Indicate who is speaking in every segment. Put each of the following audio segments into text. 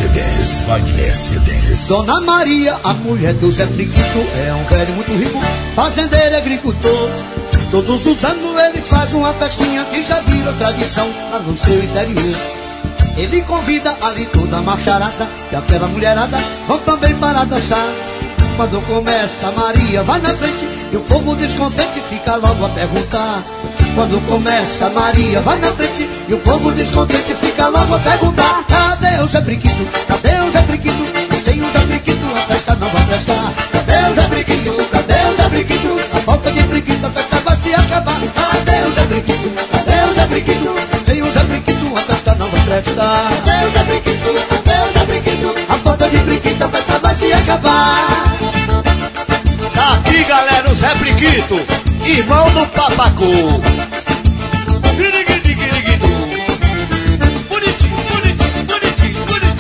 Speaker 1: CDs, Wagner CDs.
Speaker 2: Dona Maria, a mulher do Zé Priquito, é um velho muito rico, fazendeiro e agricultor. Todos os anos ele faz uma festinha que já virou tradição lá no seu interior. Ele convida ali toda a macharada, e aquela mulherada vão também para dançar. Quando começa, Maria vai na frente e o povo descontente fica logo a perguntar. Quando começa, Maria vai na frente e o povo descontente fica logo a perguntar. Cadê o Zé Priquito? Cadê o Zé Priquito? Sem o Zé Priquito a festa não vai prestar. Cadê o Zé Priquito? Cadê o Zé Priquito? A falta de Priquito a festa vai se acabar. Cadê o Zé Priquito? Cadê o Zé Priquito? Sem o Zé Priquito a festa não vai prestar. Cadê o Zé Priquito? Cadê o Zé Priquito? A falta de Priquito a festa vai se acabar.
Speaker 3: Tá aqui, galera, o Zé Priquito, irmão do Papacu. Bonitinho, bonitinho, bonitinho, bonitinho.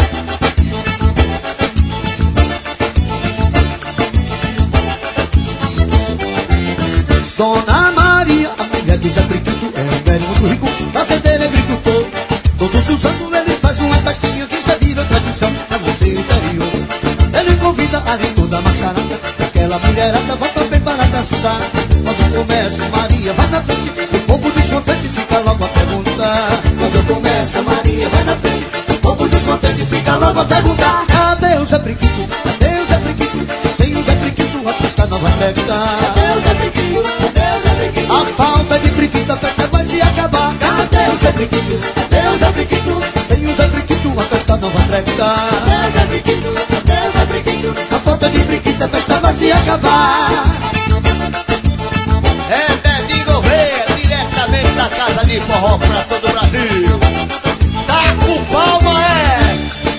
Speaker 2: Dona Maria, a mulher do Zé Priquito, é um velho muito rico, fazendeiro e agricultor. Todos os anos ele faz uma festinha que já vira tradição lá no seu interior. Ele convida ali toda a macharada, aquela mulherada vai também para dançar. Quando começa, Maria vai na frente, o povo descontente fica logo a perguntar. Quando começa, Maria vai na frente, o povo descontente fica logo a perguntar. Cadê o Zé Priquito? Cadê o Zé Priquito? Sem o Zé Priquito a festa não vai prestar. Cadê o Zé Priquito? Cadê o Zé Priquito? A falta de Priquito a festa vai se acabar. Cadê o Zé Priquito? Cadê o Zé Priquito? Sem o Zé Priquito a festa não vai prestar. Cadê o Zé Priquito? Cadê o Zé Priquito? A falta de Priquito a festa vai se acabar.
Speaker 3: É Dedinho Gouveia, diretamente da Casa de Forró pra todo o Brasil. Tá com palma, é!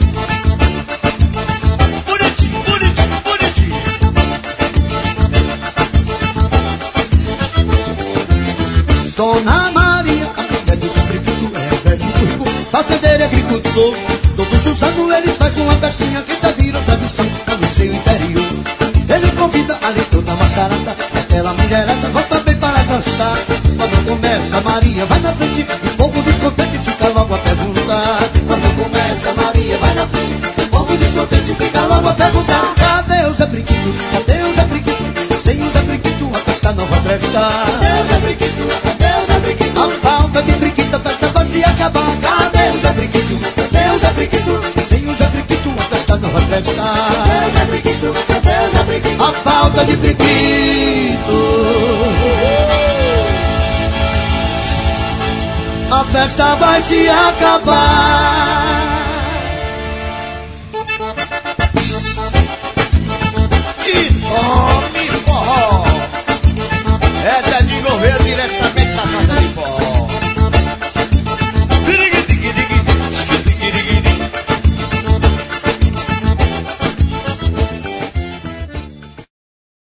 Speaker 3: Bonitinho, bonitinho, bonitinho.
Speaker 2: Dona Maria, a mulher do Zé Priquito, é um velho muito rico, fazendeiro e agricultor. Todos os anos ele faz uma festinha que já virou tradição lá no seu interior. Ele convida ali toda a macharada, aquela mulherada vai também para dançar. Quando começa, Maria vai na frente, o povo descontente fica logo a perguntar. Quando começa, Maria vai na frente, o povo descontente fica logo a perguntar. Cadê o Zé Priquito? Cadê o Zé Priquito? Sem o Zé Priquito a festa não vai prestar. Cadê o Zé Priquito? Cadê o Zé Priquito? A falta de Priquito a festa vai se acabar. Cadê o Zé Priquito? Cadê o Zé Priquito? Sem o Zé Priquito a festa não vai prestar. Cadê o Zé Priquito? Cadê o Zé Priquito? A falta de Priquito a festa vai se acabar.